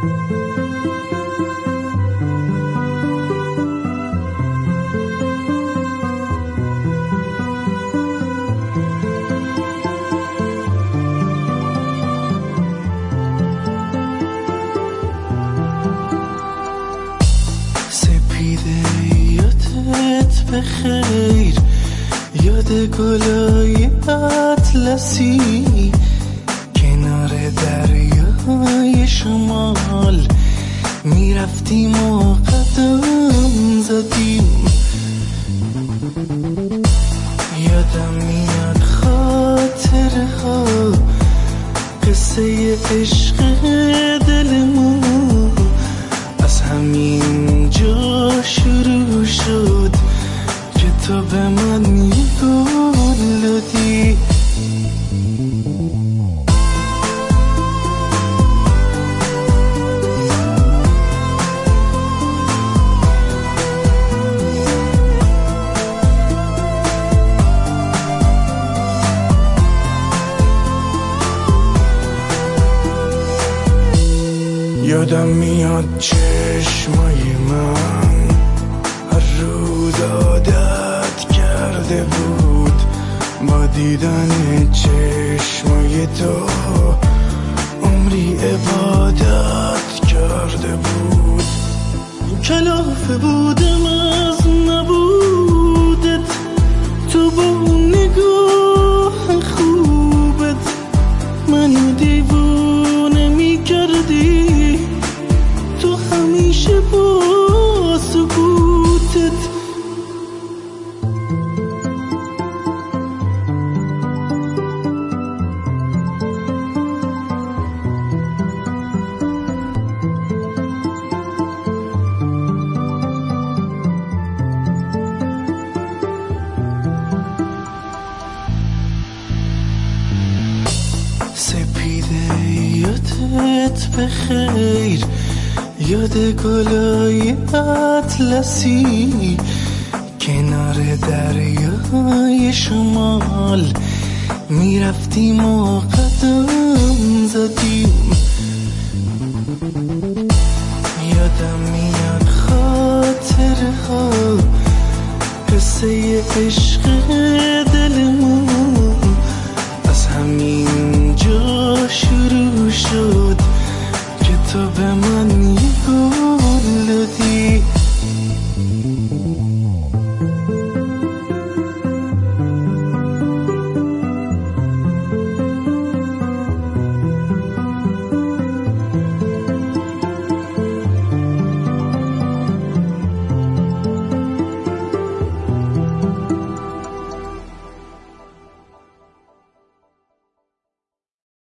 یادت بخیر، یاد گلای اطلسی کنار دریای شمال میرفتیم و قدم زدیم. یادم میاد خاطره ها، قصه عشق دلمون از همین جا شروع شد که تو به من یه گل دادی. یادم میاد چشمای من هر روز عادت کرده بود با دیدن چشمای تو، عمری عبادت کرده بود. کلافه بودم از نبودت، تو با نگاه خوبت منو دیوونه میکردی، تو همیشه با سکوتت. سپیده یادت بخیر، یاد گلای اطلسی کنار دریای شمال میرفتیم و قدم زدیم. یادم میاد خاطره ها، قصه عشق